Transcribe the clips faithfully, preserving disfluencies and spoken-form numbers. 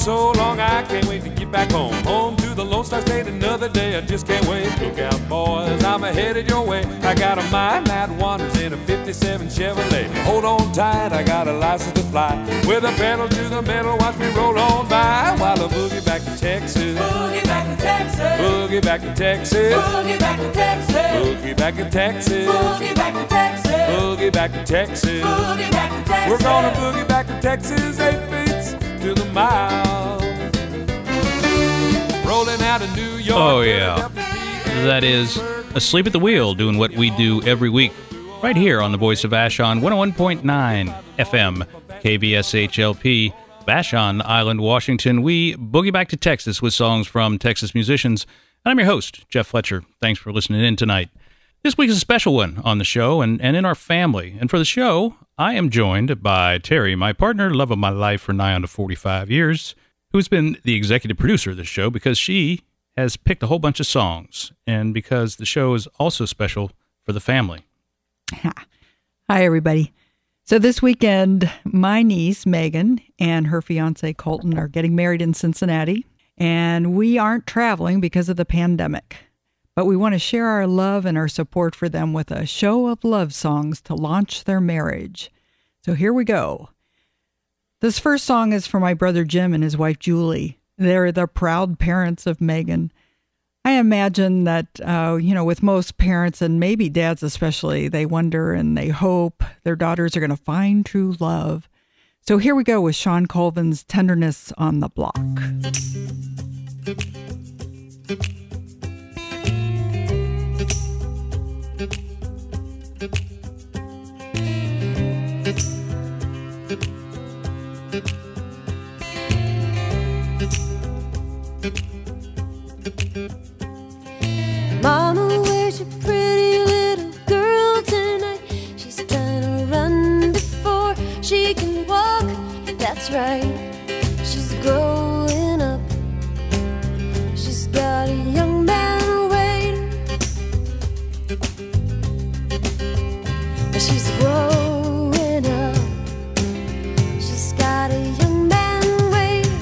so long, I can't wait to get back home. Home to the Lone Star State, another day, I just can't wait. Look out, boys, I'm headed your way. I got a mind that wanders in a fifty-seven Chevrolet. Hold on tight, I got a license to fly. With a pedal to the metal, watch me roll on by. While I boogie back to Texas. Boogie back to Texas. Boogie back to Texas. Boogie back to Texas. Boogie back to Texas. Boogie back to Texas. Boogie back to Texas. Boogie back to Texas. We're gonna boogie back to Texas, eight beats to the mile. Rolling out of New York. Oh, yeah. That is Asleep at the Wheel, doing what we do every week, right here on the Voice of Vashon, one oh one point nine F M, K V S H L P, Vashon Island, Washington. We boogie back to Texas with songs from Texas musicians. And I'm your host, Jeff Fletcher. Thanks for listening in tonight. This week is a special one on the show and, and in our family. And for the show, I am joined by Terry, my partner, love of my life for nigh on to forty-five years, who's been the executive producer of the show because she has picked a whole bunch of songs and because the show is also special for the family. Hi, everybody. So this weekend, my niece, Megan, and her fiance, Colton, are getting married in Cincinnati, and we aren't traveling because of the pandemic. But we want to share our love and our support for them with a show of love songs to launch their marriage. So here we go. This first song is for my brother Jim and his wife Julie. They're the proud parents of Megan. I imagine that, uh, you know, with most parents and maybe dads especially, they wonder and they hope their daughters are going to find true love. So here we go with Shawn Colvin's Tenderness on the Block. Mama, where's your pretty little girl tonight? She's trying to run before she can walk. That's right, she's growing up. She's got a young man waiting. She's growing up. She's got a young man waiting.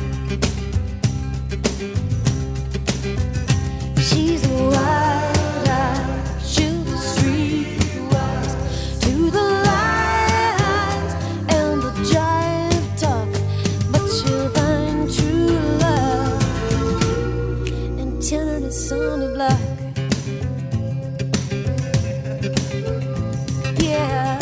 She's a wide-eyed, shoot the streetwise to the lies and the jive talk, but she'll find true love and tenderness on the block. Yeah.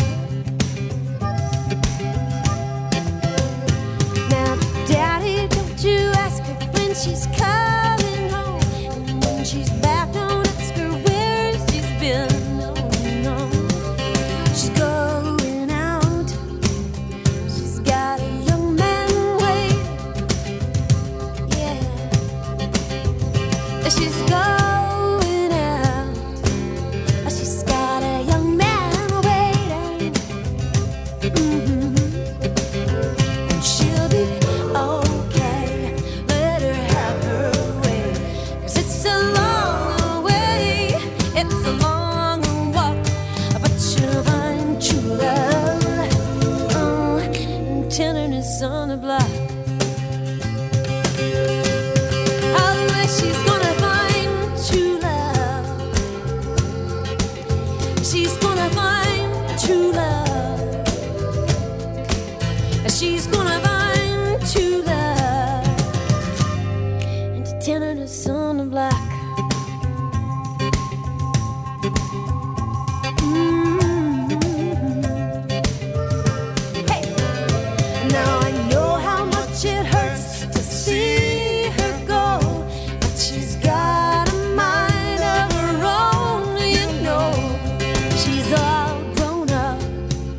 Now, Daddy, don't you ask her when she's coming home, and when she's back, don't ask her where she's been. No, no. She's going out. She's got a young man waiting. Yeah. She's going out. She's got a young man waiting. Mm-hmm. And she'll be okay. Let her have her way. 'Cause it's a long way. It's a long walk. But she'll find true love. Oh, and tenderness on the block. Oh, she's gonna find true love. She's gonna find true love. She's gonna find true love. And tenderness on the block. Mm-hmm. Hey, now I know how much it hurts to see her go, but she's got a mind of her own, you know. She's all grown up.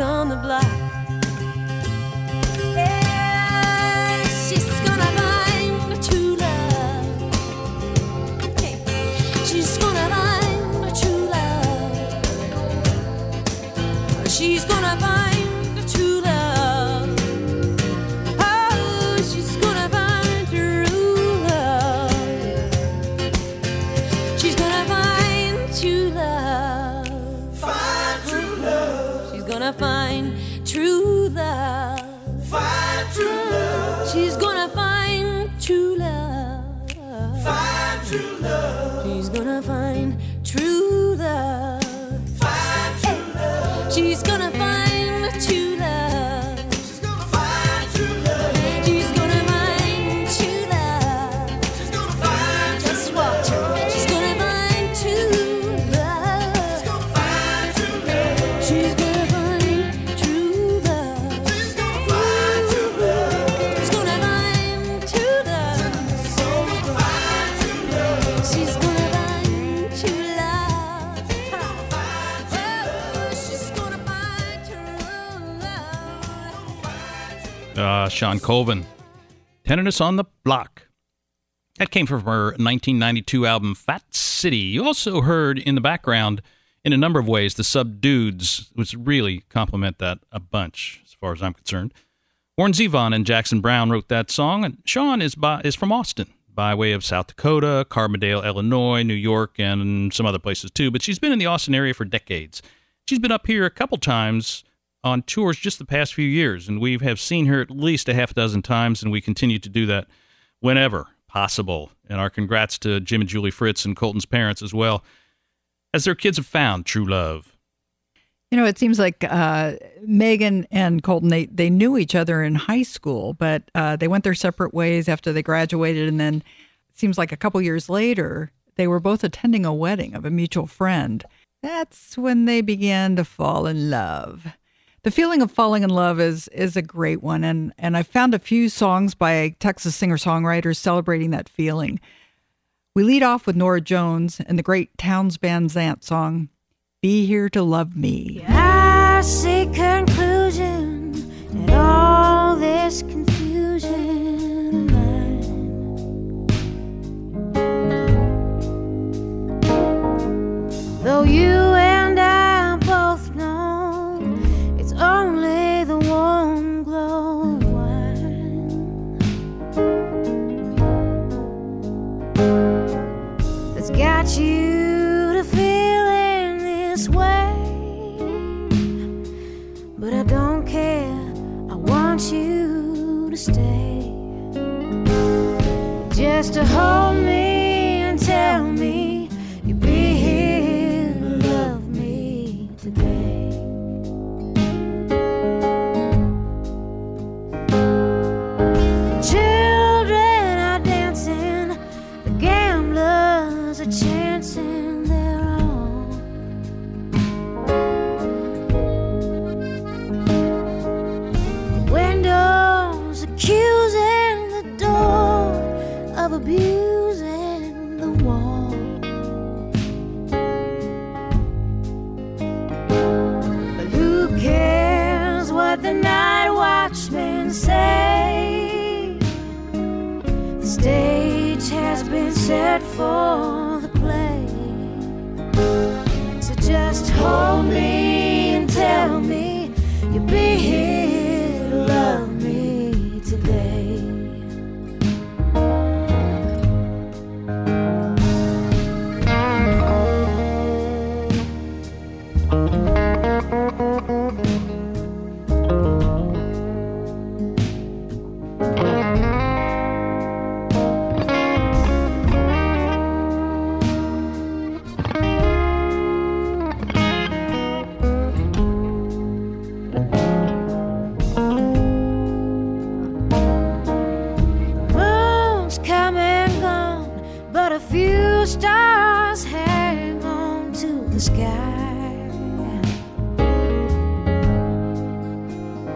on the block. Yeah, she's gonna find a true love. Hey, she's gonna find a true love. She's gonna find a true love. Oh, she's gonna find true love. She's gonna find true love. Find true love. She's gonna find true love. Find true love. She's gonna find true love. Find true love. She's gonna find true love. Find true love. She's gonna find true love. She's gonna find true love. She's gonna find true love. She's gonna find true Just watch her. She's gonna find true love. find true love. She's gonna find true love. She's gonna find true love. She's gonna find true love. So gonna find true love. She's gonna find true love. Oh, she's gonna find true love. Uh, Sean Colvin, Tenderness on the Block. That came from her nineteen ninety-two album Fat City. You also heard in the background, in a number of ways, the Subdudes, which really compliment that a bunch, as far as I'm concerned. Warren Zevon and Jackson Brown wrote that song, and Sean is by, is from Austin, by way of South Dakota, Carbondale, Illinois, New York, and some other places too. But she's been in the Austin area for decades. She's been up here a couple times on tours just the past few years, and we have seen her at least a half dozen times, and we continue to do that whenever possible. And our congrats to Jim and Julie Fritz and Colton's parents as well, as their kids have found true love. You know, it seems like uh, Megan and Colton, they, they knew each other in high school, but uh, they went their separate ways after they graduated. And then it seems like a couple years later, they were both attending a wedding of a mutual friend. That's when they began to fall in love. The feeling of falling in love is is a great one. And, and I found a few songs by Texas singer-songwriters celebrating that feeling. We lead off with Norah Jones and the great Townes Van Zandt song, Be Here to Love Me. I see conclusion in all this confusion of mine. Though you and I both know it's only the warm glow of wine that's got you to feeling this way. But I don't care, I want you to stay, just to hold me and tell me you'll be here to love me today. Children are dancing, the gamblers are chancing their own. Windows accusing the door of abusing the wall. But who cares what the night watchmen say? The stage has been set for the play. So just hold me and tell me you'll be here to love me today. Moon's come and gone, but a few stars hang on to the sky.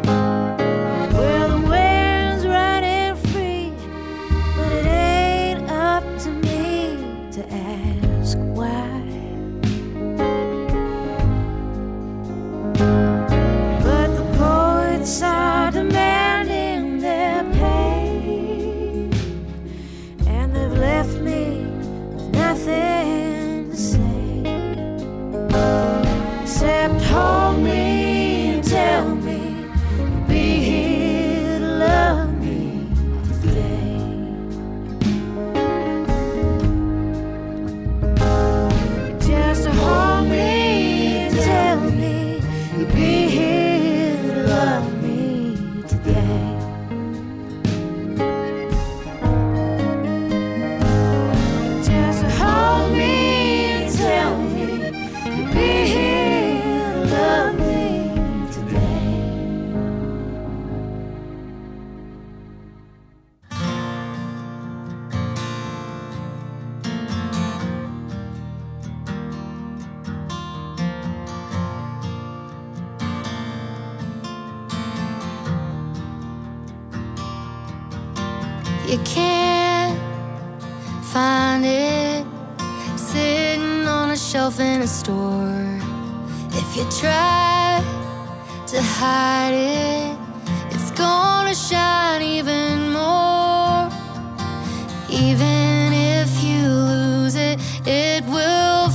you can't find it sitting on a shelf in a store. If you try to hide it, it's gonna shine even more. Even if you lose it, it will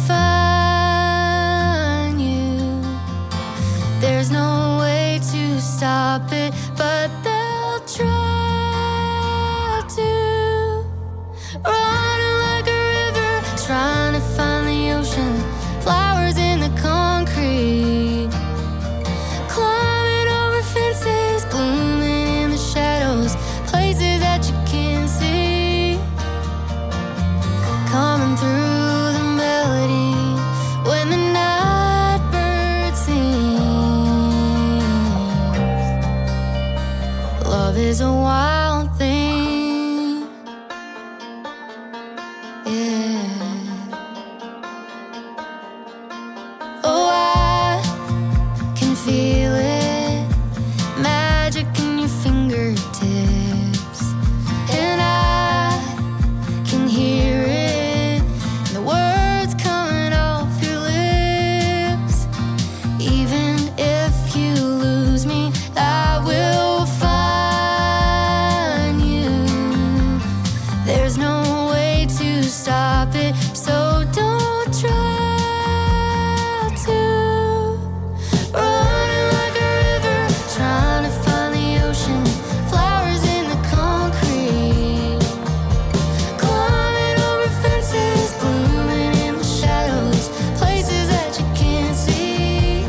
find you. There's no way to stop it, but they'll try to. Running like a river, trying to find the ocean. Flowers in the concrete, climbing over fences, blooming in the shadows, places that you can't see. Coming through the melody when the night bird sings. Love is a wild thing, yeah. Oh, I can feel it, magic in your fingertips, and I can hear it, the words coming off your lips. Even if you lose me, I will find you. There's no way to stop it, so don't try to. Running like a river, trying to find the ocean. Flowers in the concrete, climbing over fences, blooming in the shadows, places that you can't see.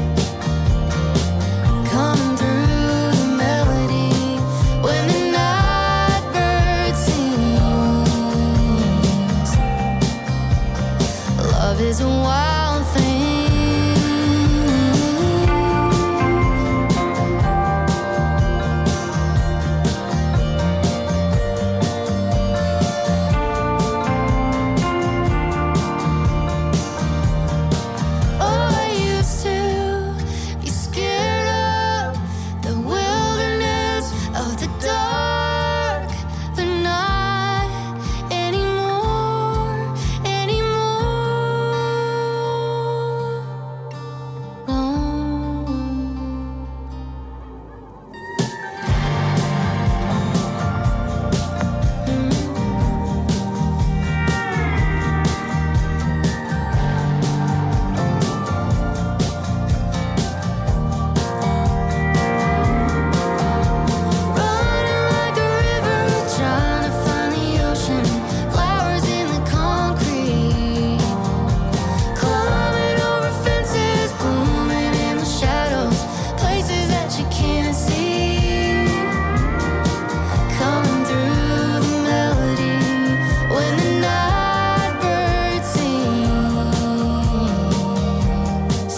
Coming through the melody when the night bird sings. Love is a wild thing. Oh, I used to be scared of the wilderness, of the dark, but not anymore, anymore. No. Running like a river, trying to find the ocean. Flowers in the concrete, climbing over fences, blooming in the shadows, places that you can't see. Coming through the melody when the night bird sings.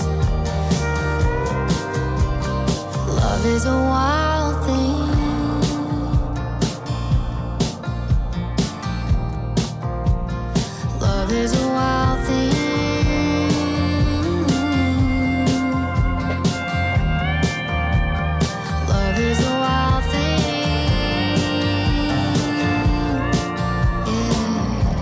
Love is a wild thing. Love is a wild thing. Love is a wild thing. Yeah.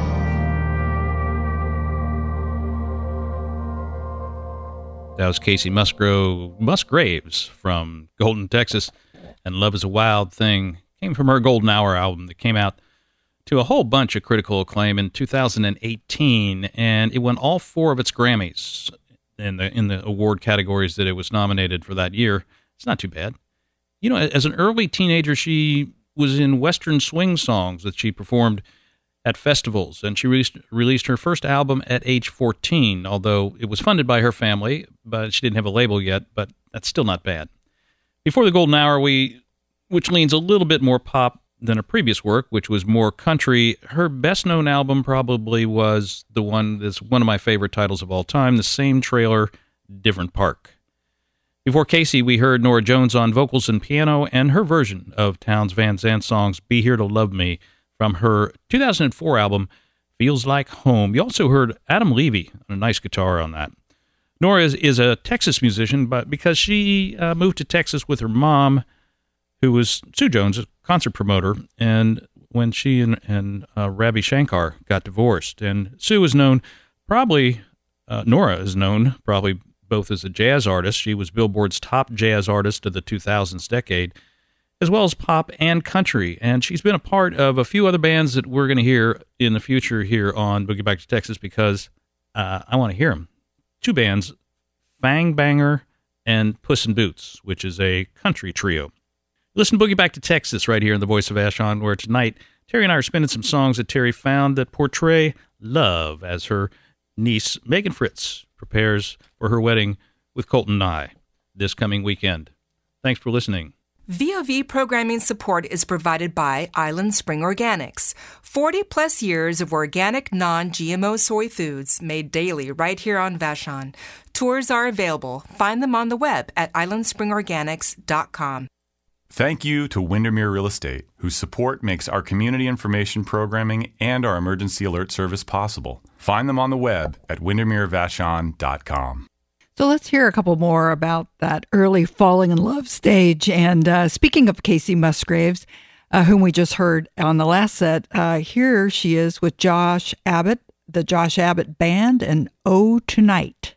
That was Casey Musgrove, Musgraves from Golden, Texas, and Love is a Wild Thing came from her Golden Hour album that came out to a whole bunch of critical acclaim in two thousand eighteen, and it won all four of its Grammys in the in the award categories that it was nominated for that year. It's not too bad. You know, as an early teenager, she was in Western swing songs that she performed at festivals, and she released, released her first album at age fourteen, although it was funded by her family, but she didn't have a label yet, but that's still not bad. Before the Golden Hour, we, which leans a little bit more pop than her previous work, which was more country, her best-known album probably was the one that's one of my favorite titles of all time, The Same Trailer, Different Park. Before Casey, we heard Norah Jones on vocals and piano, and her version of Townes Van Zant's songs Be Here to Love Me from her two thousand four album, Feels Like Home. You also heard Adam Levy on a nice guitar on that. Norah is, is a Texas musician, but because she uh, moved to Texas with her mom, who was Sue Jones, a concert promoter, and when she and, and uh, Ravi Shankar got divorced. And Sue is known, probably, uh, Nora is known, probably both as a jazz artist. She was Billboard's top jazz artist of the two thousands decade, as well as pop and country. And she's been a part of a few other bands that we're going to hear in the future here on Boogie Back to Texas because uh, I want to hear them. Two bands, Fang Banger and Puss in Boots, which is a country trio. Listen to Boogie Back to Texas right here in the Voice of Vashon, where tonight Terry and I are spinning some songs that Terry found that portray love as her niece, Megan Fritz, prepares for her wedding with Colton Nye this coming weekend. Thanks for listening. V O V programming support is provided by Island Spring Organics. forty plus years of organic, non-G M O soy foods made daily right here on Vashon. Tours are available. Find them on the web at island spring organics dot com. Thank you to Windermere Real Estate, whose support makes our community information programming and our emergency alert service possible. Find them on the web at windermere vashon dot com. So let's hear a couple more about that early falling in love stage. And uh, speaking of Casey Musgraves, uh, whom we just heard on the last set, uh, here she is with Josh Abbott, the Josh Abbott Band, and Oh Tonight.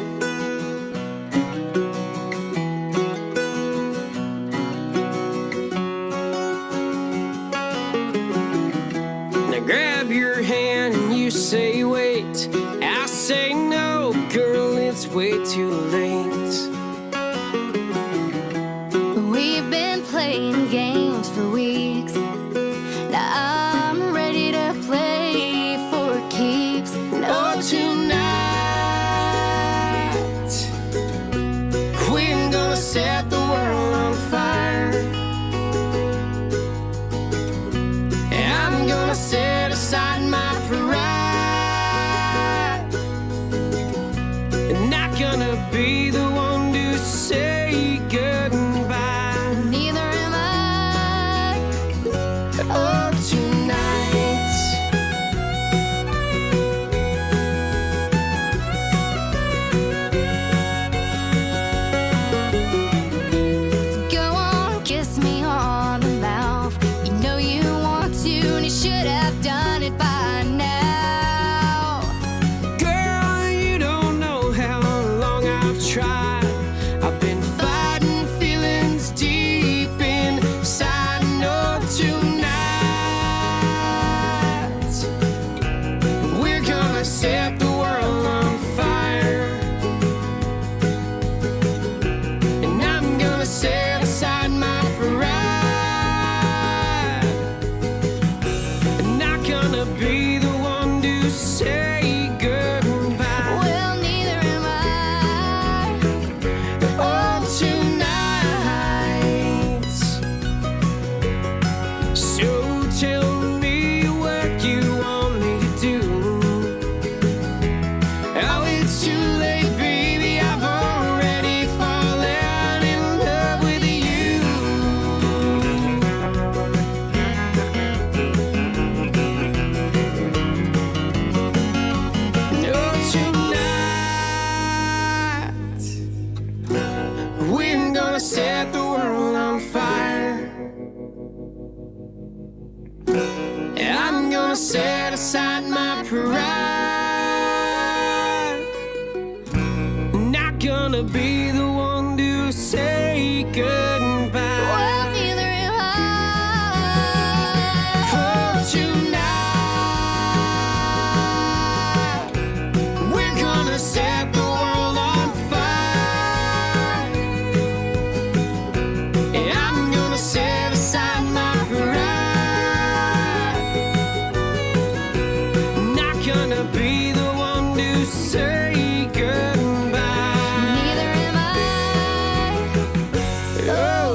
Now grab your hand and you say wait. I say no, girl, it's way too late. We've been playing games for weeks. Now I'm ready to play for keeps. Oh, tonight we're gonna set the world on fire. I'm gonna set aside my pride. I'm not gonna be the one to say goodbye. Neither am I. Oh, tonight. Go on, kiss me on the mouth. You know you want to, and you should have done it by now. Girl, you don't know how long I've tried. I've been fighting feelings deep inside. No, tonight we're gonna set the world on fire. And I'm gonna set aside my pride. I'm not gonna be the one to say goodbye. Well, neither am I. Oh, tonight. So tell me what you want me to do. Oh, it's too late, baby. I've already fallen in love with you. No, tonight we're gonna set the world on fire. I'm gonna set aside my pride. Not gonna be the one to say goodbye. Well, neither am I. Oh, tonight we're gonna set the world on fire. And I'm gonna set aside my pride. Not gonna be the one to say goodbye. Neither am I. Oh,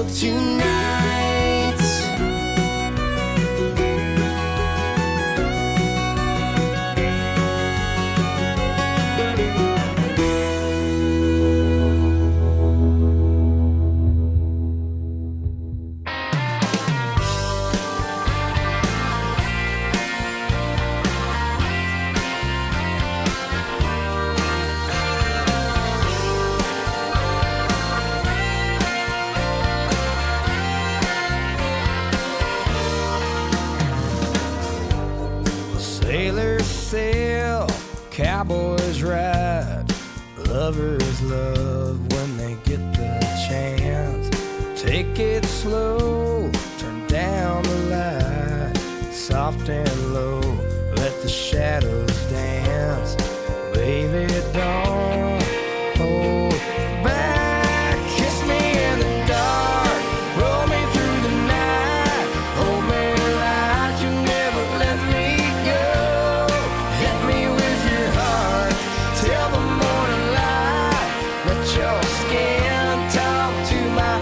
cowboys ride, lovers love when they get the chance. Take it slow, turn down the light, soft and low, let the shadows dance. Baby, don't hold back. Kiss me in the dark, roll me through the night, hold me like you never let me go. Hit me with your heart till the morning light, let your skin talk to my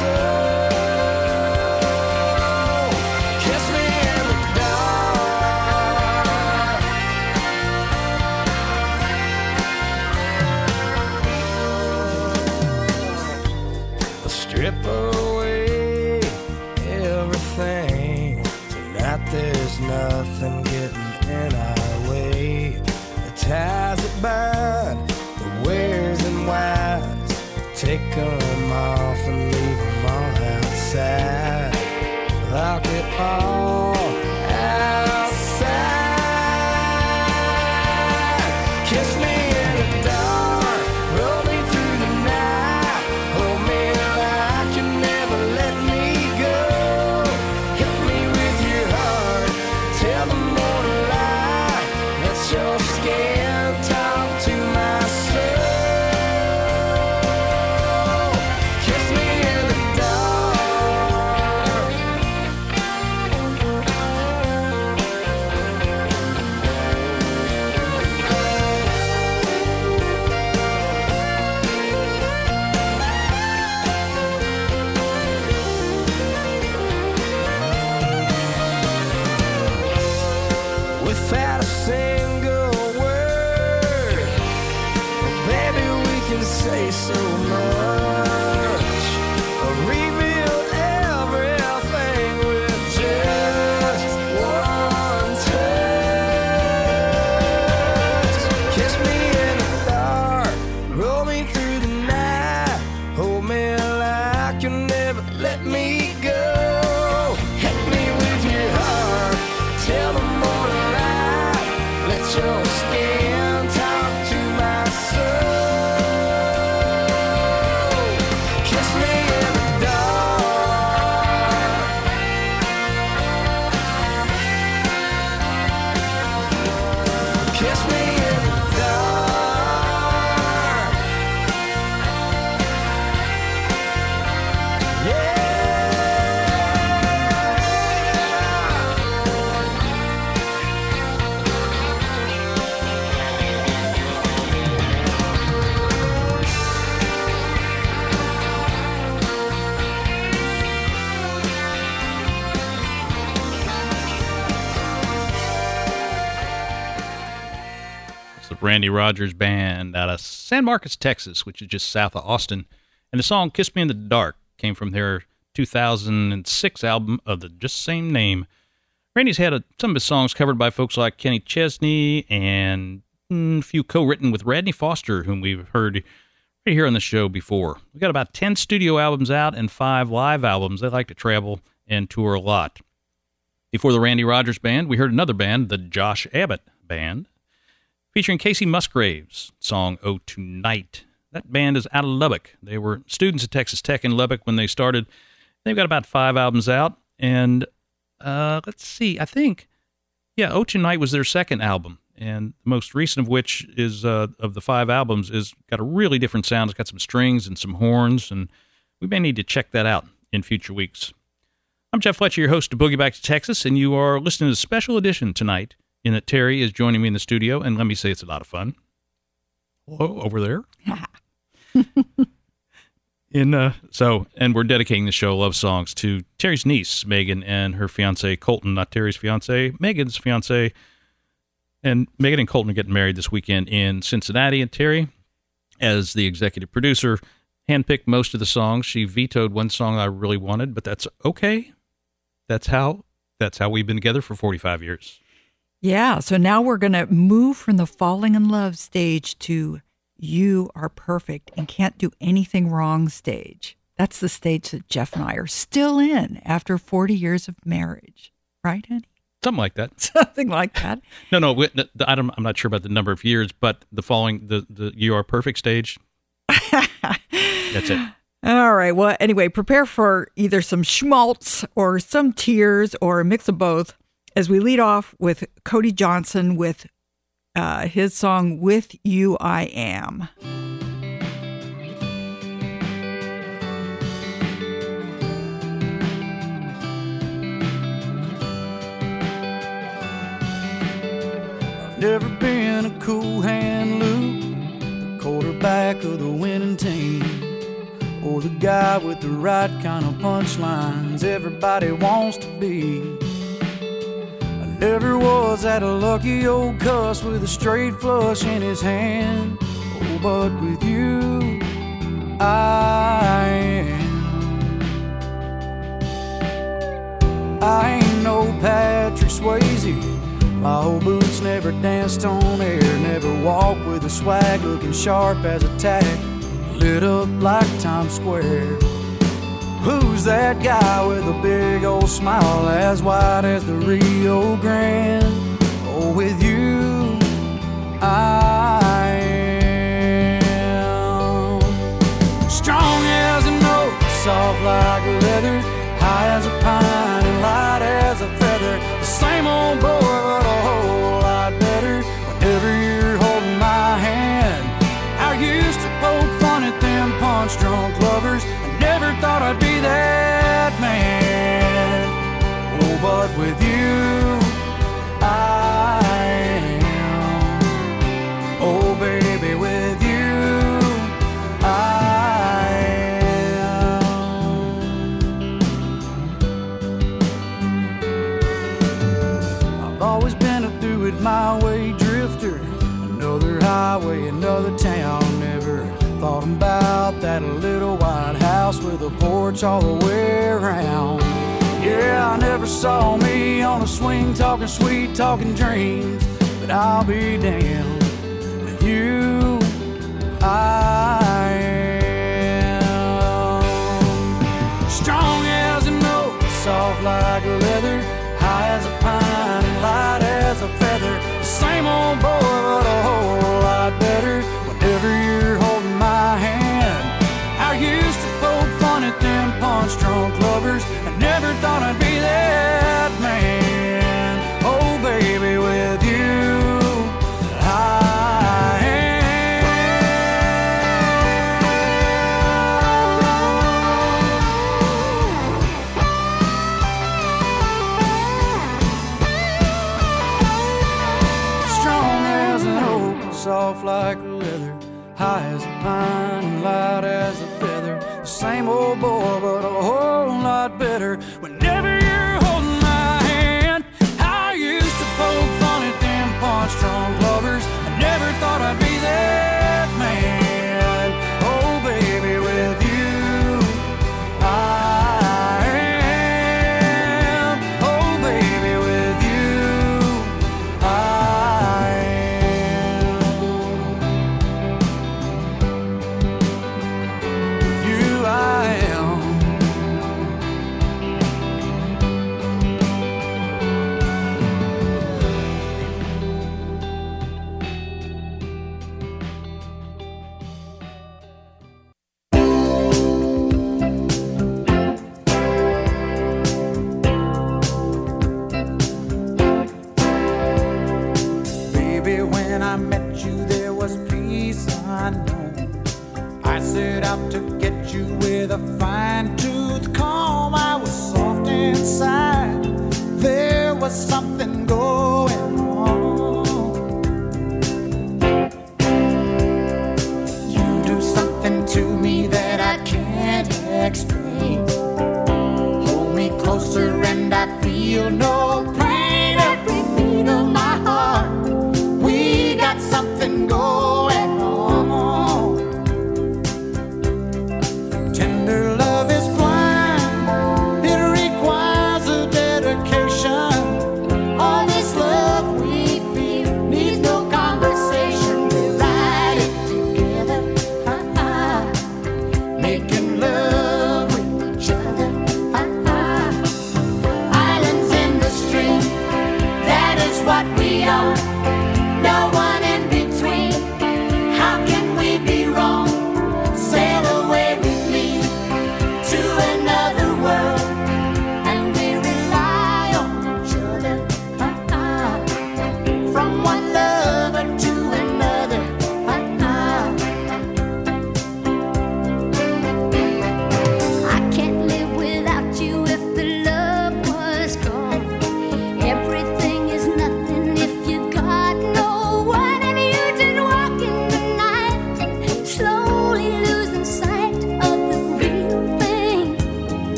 soul. Kiss me in the dark. Strip away everything. Tonight there's nothing getting in our way. The ties that bind, the wears and wires, take them off and leave them all outside. Lock it all outside. Kiss me in the dark, roll me through the night, hold me like you never let me go. Hit me with your heart till the morning light, let your skin talk to my soul. Kiss me in the dark. Without a single word, baby, we can say so much. Reveal everything with just one touch. Kiss me in the dark, roll me through the night, hold me like you never let me go. Hit me with your heart till the morning light, let your skin talk to my soul. Kiss me in the dark. Kiss me in the dark. Yeah. It's the Randy Rogers Band out of San Marcos, Texas, which is just south of Austin. And the song Kiss Me in the Dark came from their two thousand six album of the just same name. Randy's had a, some of his songs covered by folks like Kenny Chesney and mm, a few co-written with Radney Foster, whom we've heard right here on the show before. We've got about ten studio albums out and five live albums. They like to travel and tour a lot. Before the Randy Rogers Band, we heard another band, the Josh Abbott Band, featuring Casey Musgraves' song Oh Tonight. That band is out of Lubbock. They were students at Texas Tech in Lubbock when they started. They've got about five albums out, and uh, let's see, I think, yeah, Oh Tonight was their second album, and the most recent of which is, uh, of the five albums, is got a really different sound. It's got some strings and some horns, and we may need to check that out in future weeks. I'm Jeff Fletcher, your host of Boogie Back to Texas, and you are listening to a special edition tonight in that Terry is joining me in the studio, and let me say it's a lot of fun. Hello, over there. in uh, so, and we're dedicating the show Love Songs to Terry's niece, Megan, and her fiance, Colton. Not Terry's fiance, Megan's fiance. And Megan and Colton are getting married this weekend in Cincinnati, and Terry, as the executive producer, handpicked most of the songs. She vetoed one song I really wanted, but that's okay. That's how that's how we've been together for forty-five years. Yeah, so now we're going to move from the falling in love stage to you are perfect and can't do anything wrong stage. That's the stage that Jeff and I are still in after forty years of marriage. Right, honey? Something like that. Something like that. No, no, we- the- the- I don't, I'm not sure about the number of years, but the following, the, the You Are Perfect stage, that's it. All right. Well, anyway, prepare for either some schmaltz or some tears or a mix of both as we lead off with Cody Johnson with uh, his song, With You I Am. Never been a cool hand, Luke, the quarterback of the winning team, or the guy with the right kind of punchlines everybody wants to be. I never was that lucky old cuss with a straight flush in his hand. Oh, but with you, I am. I ain't no Patrick Swayze. My old boots never danced on air, never walked with a swag looking sharp as a tack, lit up like Times Square. Who's that guy with a big old smile as wide as the Rio Grande? Oh, with you, I am. Strong as an oak, soft like leather, high as a pine and light as a feather. The same old boy, but a whole lot better whenever you're holding my hand. I used to poke fun at them punch-drunk lovers. I never thought I'd be that man. Oh, but with you, I am. Oh, baby, with you, I am. I've always been a do-it-my-way drifter. Another highway, another town. Never thought about that little white house with a porch all the way around. Yeah, I never saw me on a swing talking sweet, talking dreams. But I'll be damned, with you, I am. Strong as an oak, soft like leather, high as a pine and light as a feather. The same old boy, but a whole lot better whenever you're holding my hand. I used to poke fun at them punch-drunk lovers. I never thought I'd be that man. Oh, baby, with you, I am. Strong as an oak, soft like leather, high as a pine and light as a feather. The same old boy, but a whole lot better whenever you're holding my hand. I used to poke fun at them punch-drunk lovers. I never thought I'd be that man. Oh, baby, with you, I am. Oh, baby, with you, I am. You, I am. Baby, when I met you, there was peace unknown. I set out to get you with a fine-tooth comb. I was soft inside. There was something going on. You do something to me that I can't explain. Hold me closer and I feel no pain. Every beat of my heart, we got something going on. Tender love is blind, it requires a dedication. All this love we feel needs no conversation. We ride it together, uh-uh. Making love with each other, uh-uh. Islands in the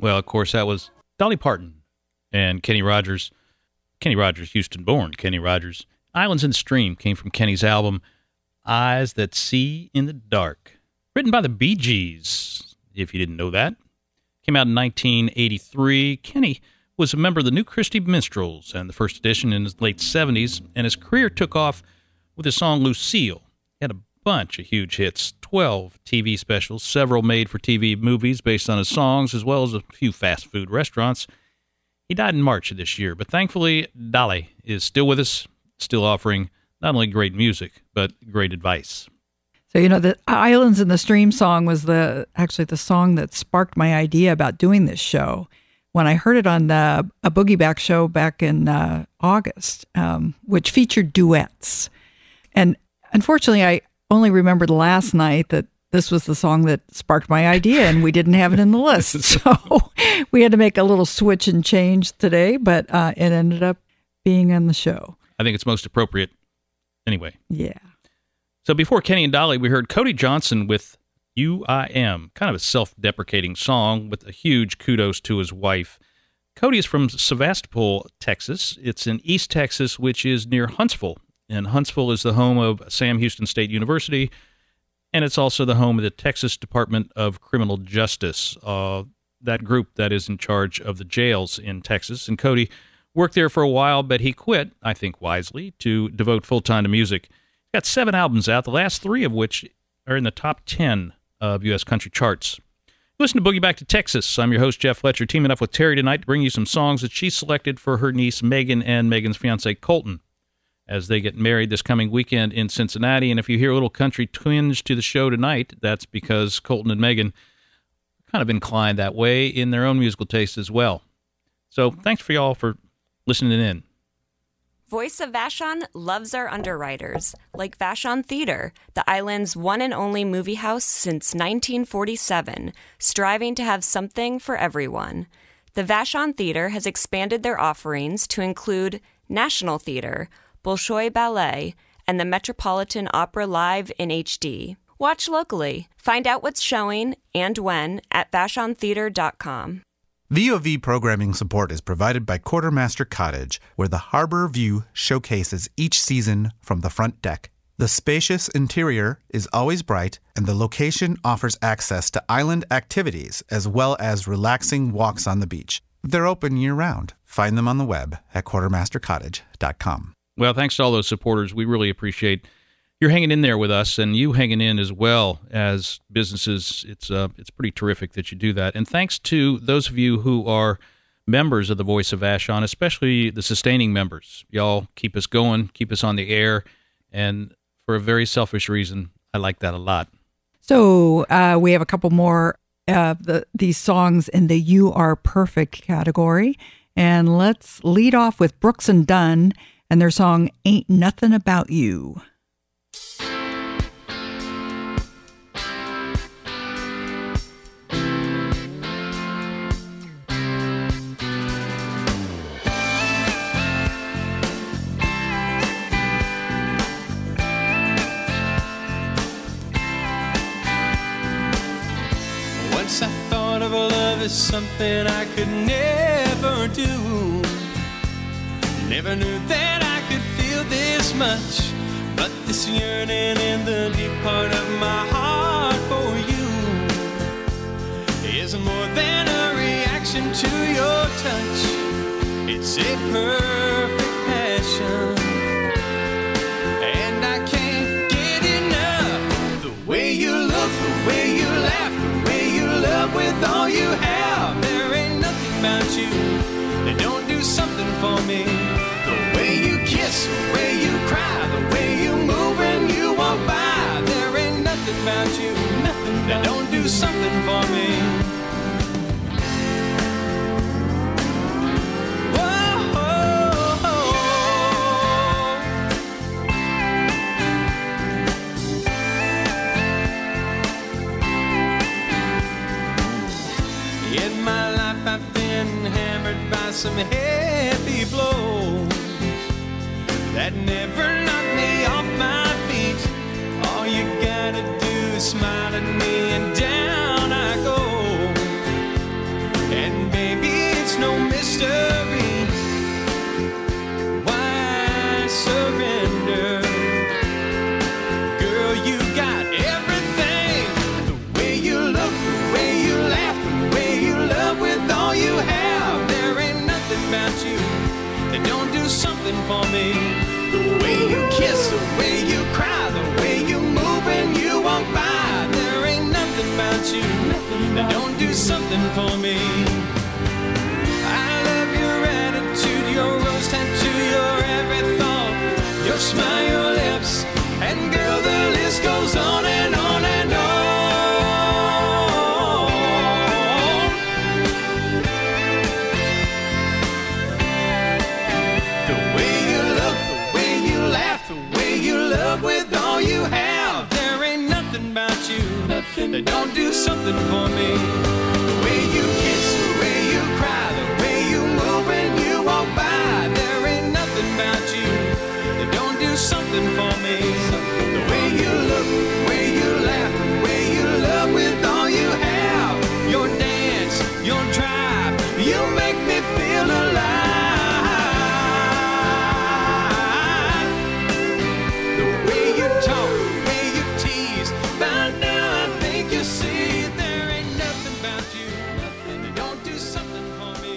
Well, of course, that was Dolly Parton and Kenny Rogers. Kenny Rogers, Houston-born Kenny Rogers. Islands in the Stream came from Kenny's album Eyes That See in the Dark, written by the Bee Gees, if you didn't know that. Came out in nineteen eighty-three. Kenny was a member of the New Christy Minstrels and the first edition in his late seventies, and his career took off with his song Lucille. He had a bunch of huge hits, twelve T V specials, several made-for-T V movies based on his songs, as well as a few fast food restaurants. He died in March of this year, but thankfully, Dolly is still with us, still offering not only great music, but great advice. So, you know, the Islands in the Stream song was the actually the song that sparked my idea about doing this show. When I heard it on uh, a Boogie Back show back in uh, August, um, which featured duets. And unfortunately, I only remembered last night that this was the song that sparked my idea, and we didn't have it in the list. So we had to make a little switch and change today, but uh, it ended up being on the show. I think it's most appropriate anyway. Yeah. So before Kenny and Dolly, we heard Cody Johnson with You I Am, kind of a self-deprecating song with a huge kudos to his wife. Cody is from Sevastopol, Texas. It's in East Texas, which is near Huntsville. And Huntsville is the home of Sam Houston State University, and it's also the home of the Texas Department of Criminal Justice, uh, that group that is in charge of the jails in Texas. And Cody worked there for a while, but he quit, I think wisely, to devote full-time to music. He's got seven albums out, the last three of which are in the top ten of U S country charts. Listen to Boogie Back to Texas. I'm your host, Jeff Fletcher, teaming up with Terry tonight to bring you some songs that she selected for her niece, Megan, and Megan's fiancé, Colton, as they get married this coming weekend in Cincinnati. And if you hear a little country twinge to the show tonight, that's because Colton and Megan are kind of inclined that way in their own musical taste as well. So thanks for y'all for listening in. Voice of Vashon loves our underwriters, like Vashon Theater, the island's one and only movie house since nineteen forty-seven, striving to have something for everyone. The Vashon Theater has expanded their offerings to include National Theater, Bolshoi Ballet, and the Metropolitan Opera Live in H D. Watch locally. Find out what's showing and when at vashon theater dot com. V O V programming support is provided by Quartermaster Cottage, where the harbor view showcases each season from the front deck. The spacious interior is always bright, and the location offers access to island activities as well as relaxing walks on the beach. They're open year-round. Find them on the web at quartermaster cottage dot com. Well, thanks to all those supporters. We really appreciate you're hanging in there with us, and you hanging in as well as businesses. It's uh, it's pretty terrific that you do that. And thanks to those of you who are members of the Voice of Vashon, especially the sustaining members. Y'all keep us going, keep us on the air, and for a very selfish reason, I like that a lot. So uh, we have a couple more of the these songs in the You Are Perfect category. And let's lead off with Brooks and Dunn and their song Ain't Nothing About You. Once I thought of love as something I could never do. Never knew that I could feel this much, but this yearning in the deep part of my heart for you is more than a reaction to your touch. It's a perfect passion, and I can't get enough. The way you look, the way you laugh, the way you love with all you have. There ain't nothing about you that don't do something for me. The way you kiss, the way you cry, the way you move and you walk by. There ain't nothing about you, nothing that don't do something for me. Whoa, oh, oh. In my life I've been hammered by some heavy blows that never knocked me off my feet. All you gotta do is smile at me and down I go. And do something for me. I love your attitude, your rose tattoo, your every thought, your smile, your lips, and girl, the list goes on and on and on. The way you look, the way you laugh, the way you love with all you have. There ain't nothing about you that don't do something for me. The way you kiss, the way you cry, the way you move when you walk by. There ain't nothing about you that don't do something for me. The way you look, the way you laugh, the way you love with all you have. Your dance, your drive, you make me feel alive. The way you talk, the way you tease, by now I think you see there ain't nothing about you that don't do something for me.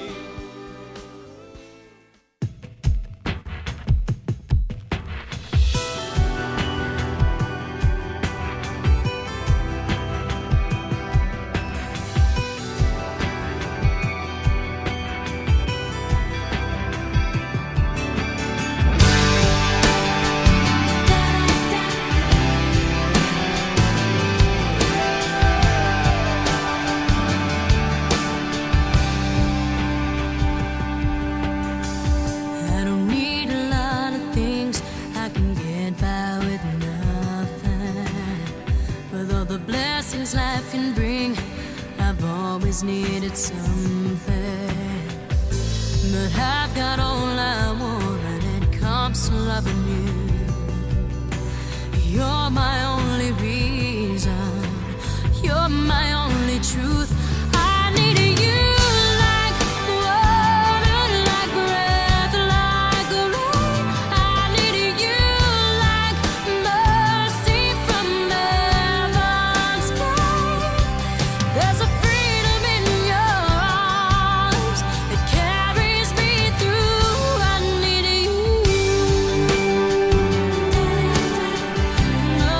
I don't need a lot of things, I can get by with nothing. With all the blessings life can bring, I've always needed something. But I've got all I want, and it comes to loving you. You're my only reason, you're my only truth. I need you like water, like breath, like rain. I need you like mercy from heaven's sky. There's a freedom in your arms that carries me through. I need you. No.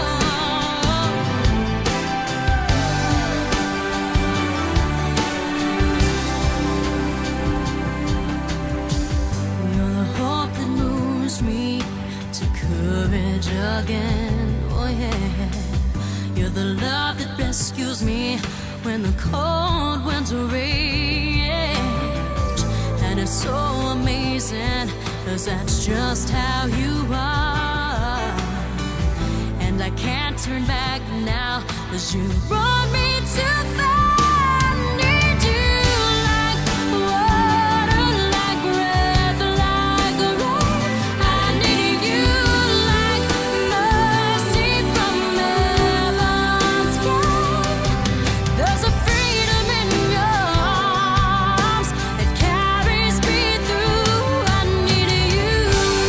You're the hope that moves me to courage again. Oh yeah. You're the love that rescues me when the cold winter rage. And it's so amazing, 'cause that's just how you are. And I can't turn back now, 'cause you brought me too far. I need you like water, like breath, like rain. I need you like mercy from heaven's sky. There's a freedom in your arms that carries me through. I need you.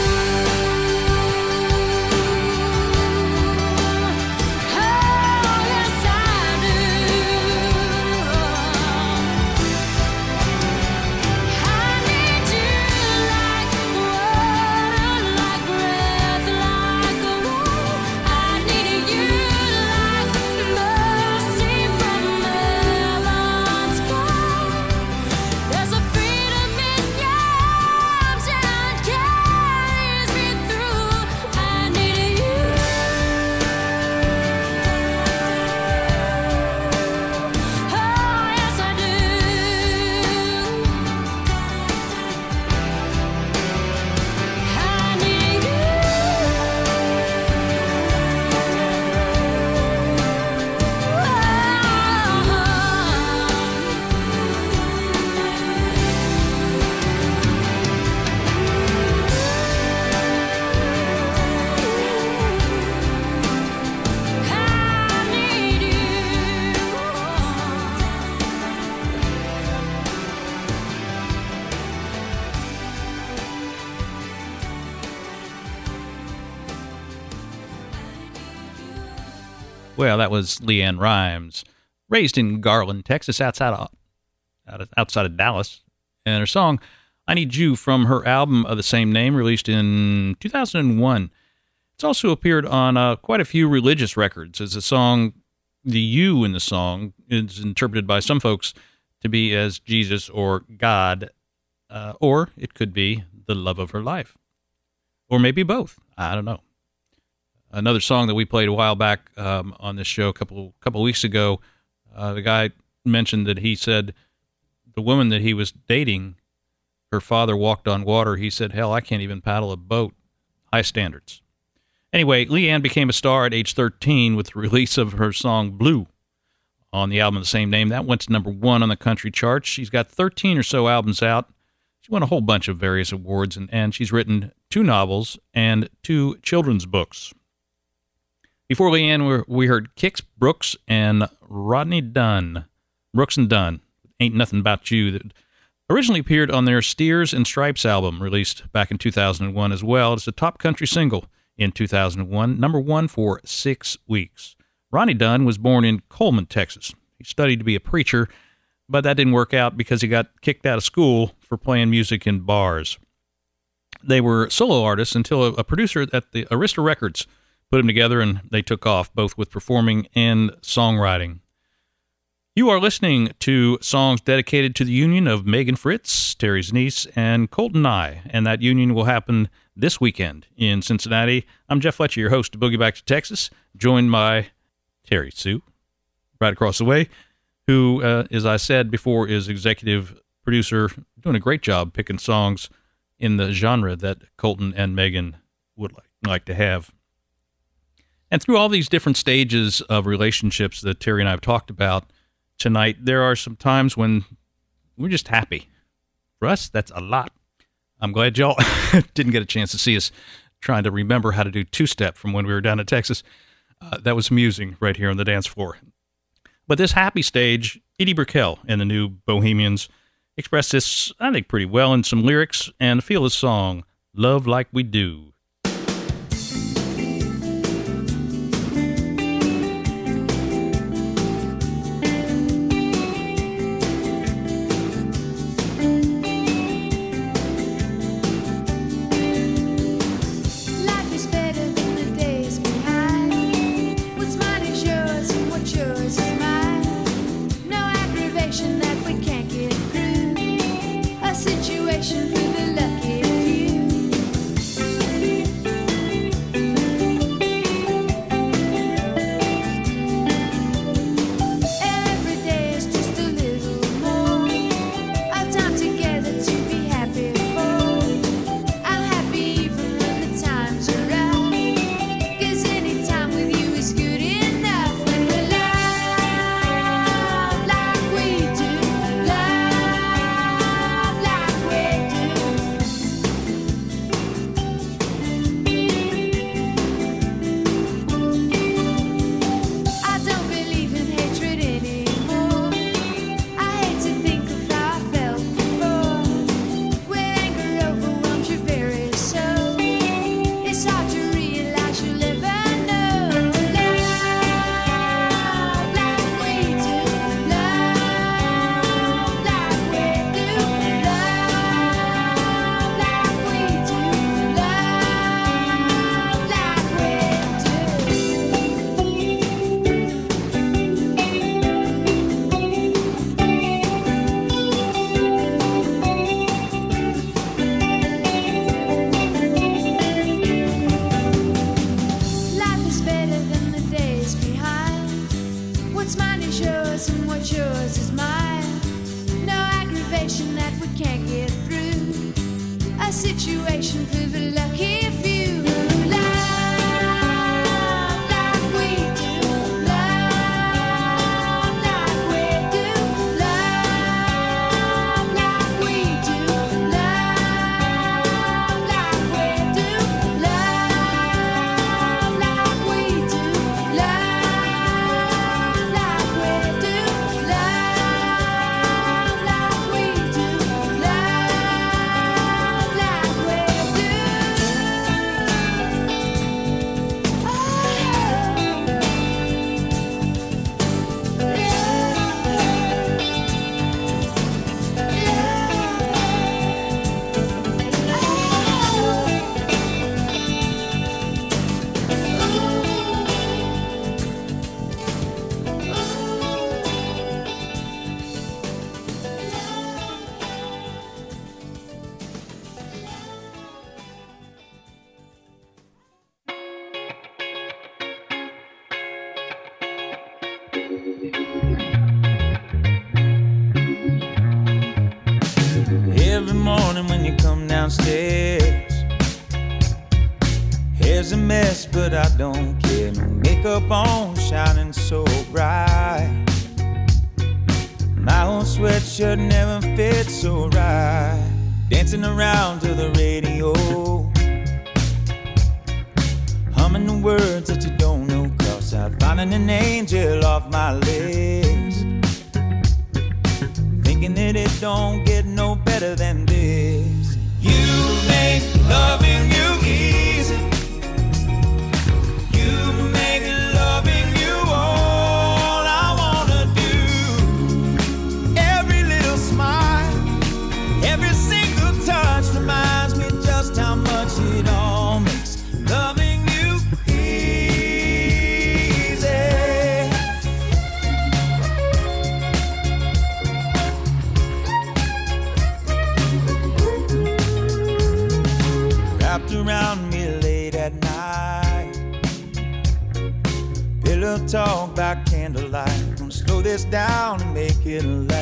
Oh, yes, I do. I need you like water, like breath, like rain. I need you like mercy from heaven's sky. There's a freedom in your arms that carries me through. I need you. Oh, yes, I do. I need you. I need you. Well, that was Leanne Rimes, raised in Garland, Texas, outside of, out of- outside of Dallas. And her song, I Need You, from her album of the same name, released in two thousand one. It's also appeared on uh, quite a few religious records, as the song, the you in the song, is interpreted by some folks to be as Jesus or God, uh, or it could be the love of her life, or maybe both. I don't know. Another song that we played a while back um, on this show a couple couple weeks ago, uh, the guy mentioned that he said the woman that he was dating, her father walked on water. He said, hell, I can't even paddle a boat. High standards. Anyway, Leanne became a star at age thirteen with the release of her song Blue on the album of the same name. That went to number one on the country charts. She's got thirteen or so albums out. She won a whole bunch of various awards, and, and she's written two novels and two children's books. Before Leanne, we heard Kix Brooks and Rodney Dunn. Brooks and Dunn, Ain't Nothing About You, that originally appeared on their Steers and Stripes album, released back in two thousand one as well. It's a top country single in two thousand one, number one for six weeks. Ronnie Dunn was born in Coleman, Texas. He studied to be a preacher, but that didn't work out because he got kicked out of school for playing music in bars. They were solo artists until a, a producer at the Arista Records put them together, and they took off, both with performing and songwriting. You are listening to songs dedicated to the union of Megan Fritz, Terry's niece, and Colton Nye, and that union will happen this weekend in Cincinnati. I'm Jeff Fletcher, your host of Boogie Back to Texas, joined by Terry Sue, right across the way, who, uh, as I said before, is executive producer, doing a great job picking songs in the genre that Colton and Megan would like, like to have. And through all these different stages of relationships that Terry and I have talked about tonight, there are some times when we're just happy. For us, that's a lot. I'm glad y'all didn't get a chance to see us trying to remember how to do two-step from when we were down in Texas. Uh, that was amusing right here on the dance floor. But this happy stage, Edie Brickell and the New Bohemians expressed this, I think, pretty well in some lyrics, and feel the song, Love Like We Do. Situation for the lucky few. situation for the lucky few. Love like we do, love like we do, love like we do, love like we do, love like we do, love like we do, love like we do, love like we do. downstairs. Hair's a mess, but I don't care. No makeup on, shining so bright. My old sweatshirt never fits so right. Dancing around to the radio, humming the words that you don't know, 'cause I'm finding an angel off my list. Thinking that it don't get no better than this. You make loving you easy. You make loving you all I wanna do. Every little smile, every single touch reminds me just how much it all makes loving you easy. Wrapped around me late at night, pillow talk by candlelight. Gonna slow this down and make it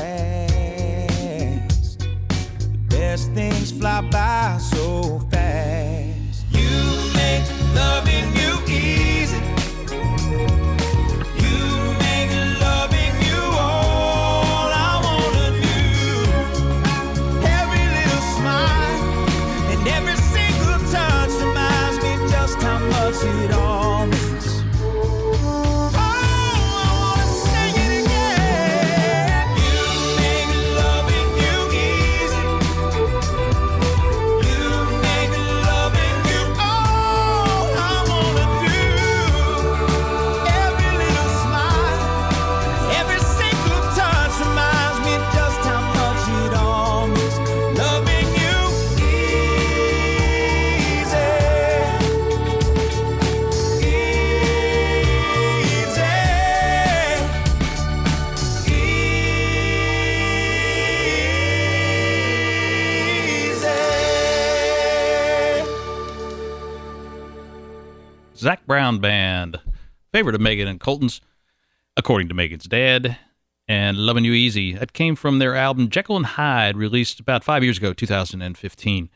last. The best things fly by so fast. You make loving you easy. You make loving you all I wanna do. Every little smile and every single touch reminds me just how much it all means. Oh, I wanna sing it again. You make loving you easy. You make loving you all I wanna do. Every little smile, every single touch reminds me just how much it all means. Loving you easy. Zac Brown Band, favorite of Megan and Colton's, according to Megan's dad, and Lovin' You Easy. That came from their album Jekyll and Hyde, released about five years ago, two thousand fifteen.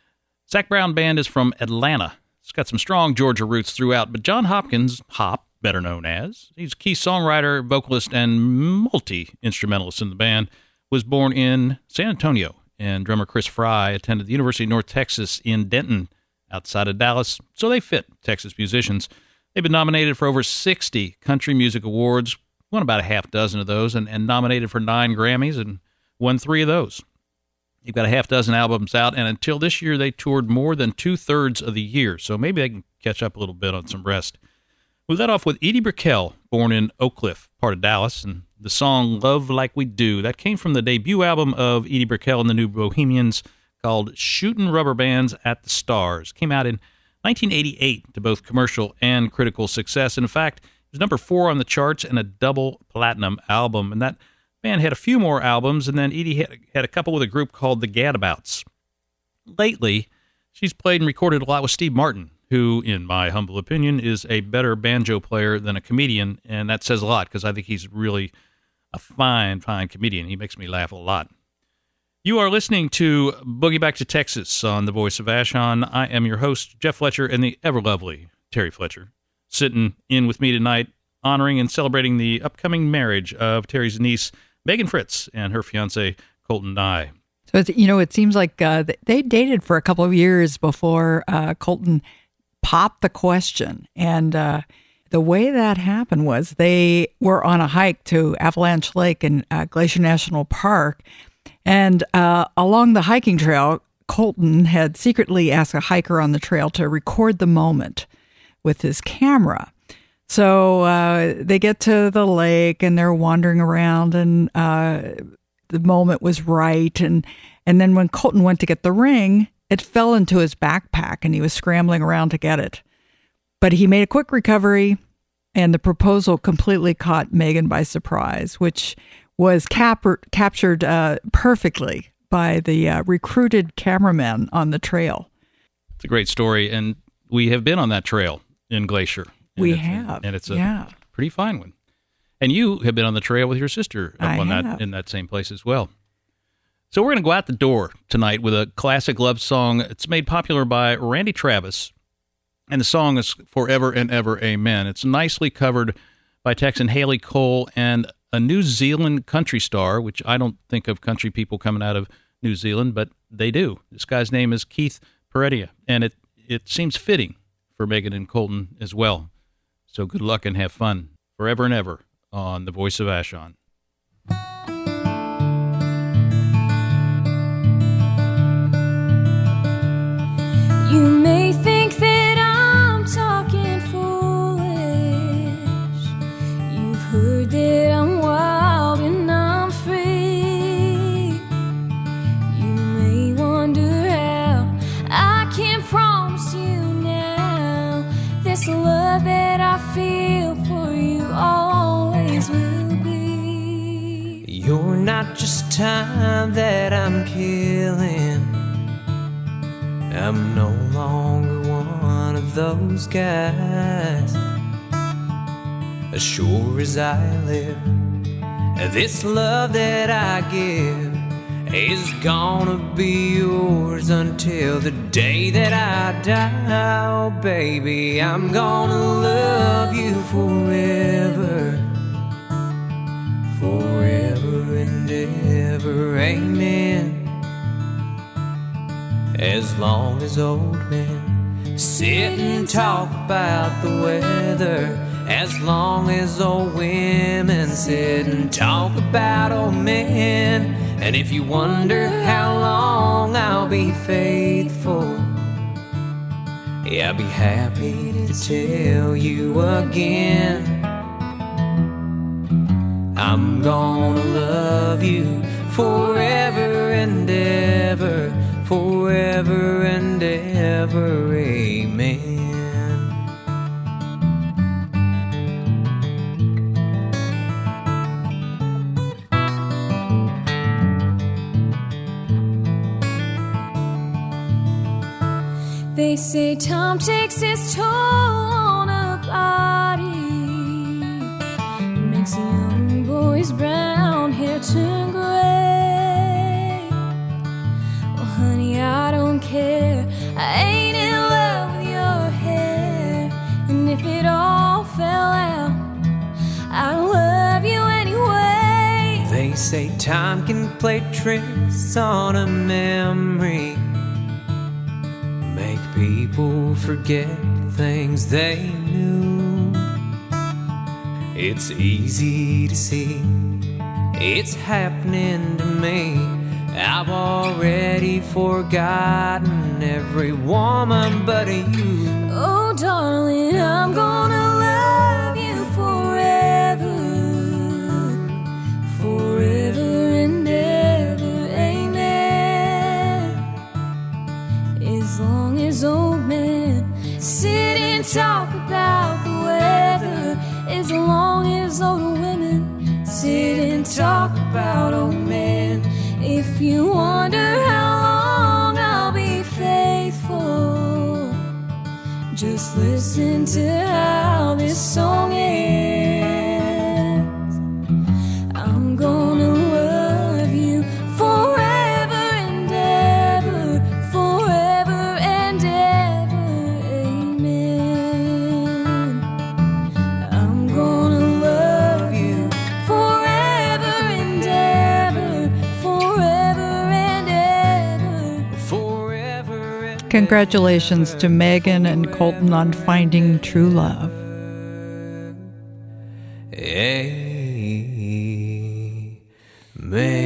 Zac Brown Band is from Atlanta. It's got some strong Georgia roots throughout, but John Hopkins, Hop, better known as, he's a key songwriter, vocalist, and multi-instrumentalist in the band, was born in San Antonio, and drummer Chris Fry attended the University of North Texas in Denton, outside of Dallas, so they fit Texas musicians. They've been nominated for over sixty country music awards, won about a half dozen of those, and, and nominated for nine Grammys and won three of those. They've got a half dozen albums out, and until this year, they toured more than two-thirds of the year, so maybe they can catch up a little bit on some rest. We'll let off with Edie Brickell, born in Oak Cliff, part of Dallas, and the song Love Like We Do. That came from the debut album of Edie Brickell and the New Bohemians, called Shootin' Rubber Bands at the Stars. Came out in nineteen eighty-eight to both commercial and critical success. And in fact, it was number four on the charts and a double platinum album. And that band had a few more albums, and then Edie had, had a couple with a group called the Gadabouts. Lately, she's played and recorded a lot with Steve Martin, who, in my humble opinion, is a better banjo player than a comedian. And that says a lot, because I think he's really a fine, fine comedian. He makes me laugh a lot. You are listening to Boogie Back to Texas on the Voice of Vashon. I am your host, Jeff Fletcher, and the ever-lovely Terry Fletcher, sitting in with me tonight, honoring and celebrating the upcoming marriage of Terry's niece, Megan Fritz, and her fiancé, Colton Nye. So, it's, you know, it seems like uh, they dated for a couple of years before uh, Colton popped the question. And uh, the way that happened was they were on a hike to Avalanche Lake in uh, Glacier National Park. And uh, along the hiking trail, Colton had secretly asked a hiker on the trail to record the moment with his camera. So uh, they get to the lake and they're wandering around, and uh, the moment was right. And, and then when Colton went to get the ring, it fell into his backpack and he was scrambling around to get it. But he made a quick recovery, and the proposal completely caught Megan by surprise, which was cap- captured uh, perfectly by the uh, recruited cameraman on the trail. It's a great story, and we have been on that trail in Glacier. We it's, have, and it's a yeah. pretty fine one. And you have been on the trail with your sister up I on have. that in that same place as well. So we're going to go out the door tonight with a classic love song. It's made popular by Randy Travis, and the song is Forever and Ever, Amen. It's nicely covered by Texan Haley Cole and a New Zealand country star, which I don't think of country people coming out of New Zealand, but they do. This guy's name is Keith Peredia, and it, it seems fitting for Megan and Colton as well. So good luck and have fun. Forever and Ever on The Voice of Vashon. You may think that I'm talking foolish. You've heard that I'm wild and I'm free. You may wonder how I can promise you now this love that I feel for you always will be. You're not just time that I'm killing. I'm no longer one of those guys. As sure as I live, this love that I give is gonna be yours until the day that I die. Oh, baby, I'm gonna love you forever, forever and ever, amen. As long as old men sit and talk about the weather, as long as old women sit and talk about old men. And if you wonder how long I'll be faithful, yeah, I'll be happy to tell you again. I'm gonna love you forever and ever, forever and ever, amen. They say time takes its toll on a body, makes a young boy's brown hair turn gray. Well, honey, I don't care, I ain't in love with your hair. And if it all fell out, I love you anyway. They say time can play tricks on a memory, make people forget things they knew. It's easy to see, it's happening to me. I've already forgotten every woman but you. Oh, darling, I'm gonna love you forever, forever and ever, amen. As long as old men sit and talk about the weather, as long as old women sit and talk about old men. If you wonder how long I'll be faithful, just listen to how this song ends. I'm gonna love you forever and ever, forever and ever, amen. I'm gonna love you forever and ever, forever and ever, forever and Congratulations to Megan and Colton on finding true love. amen.